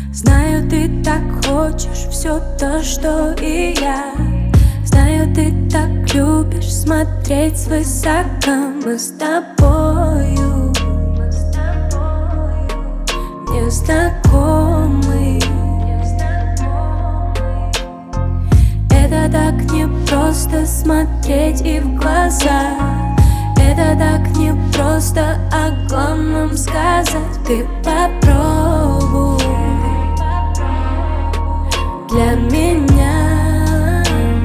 Знаю, ты так хочешь все то, что и я. Знаю, ты так любишь смотреть свысока. Мы с тобою незнакомы. Это так непросто смотреть и в глаза. Это так непросто о главном сказать. Ты попробуй для меня.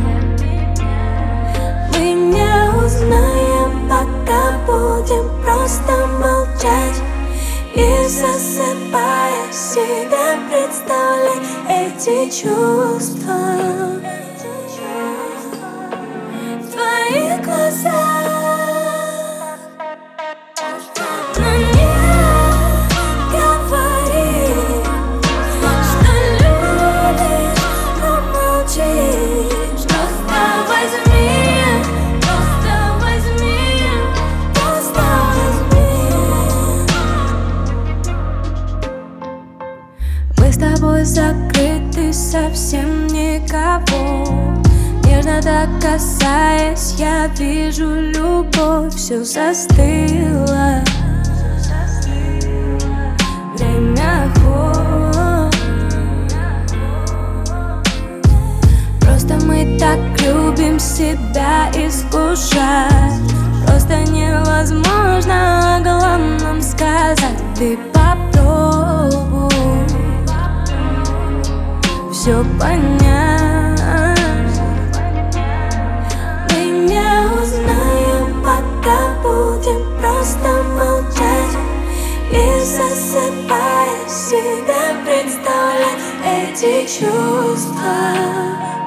Мы не узнаем, пока будем просто молчать и, засыпая, себе представлять эти чувства в твоих глазах. Мы с тобой закрыты, совсем никого. Нежно так касаясь, я вижу любовь. Все застыло, время ход. Просто мы так любим себя искушать. Просто невозможно о главном сказать. Ты попробуй все понять. Мы не узнаем, пока будем просто молчать и, засыпая, себе представлять эти чувства